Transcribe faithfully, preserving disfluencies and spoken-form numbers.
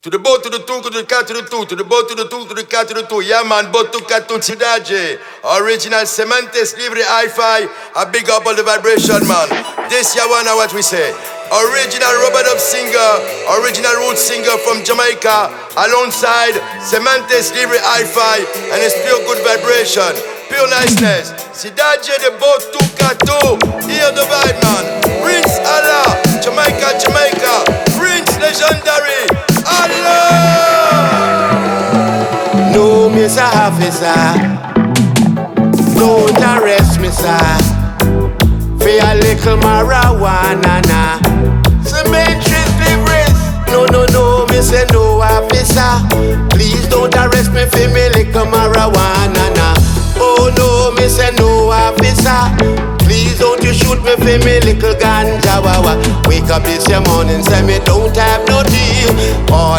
To the boat, to the two, to the cat, to the two, to the boat, to the two, to the cat, to the two. Yeah, man, boat to cat to Sidaje. Original Cementes, Livre Hi-Fi. I big up all the vibration, man. This year one, what we say. Original rubber dub singer, original root singer from Jamaica, alongside Cementes, Livre Hi-Fi, and it's pure good vibration, pure niceness. Sidaje, the boat to cat to. Hear the vibe, man. Prince Allah, Jamaica, Jamaica. Prince Legendary. Allah! No, Mister Officer, don't arrest me, sir. For a little marijuana, nah. Cemetery deliveries. No, no, no, me say no, officer. Please don't arrest me for me little marijuana, nah. Oh no, me say no, officer. Please don't you shoot me for me little ganja, wawa. Wake up this morning, say me don't have no deal. All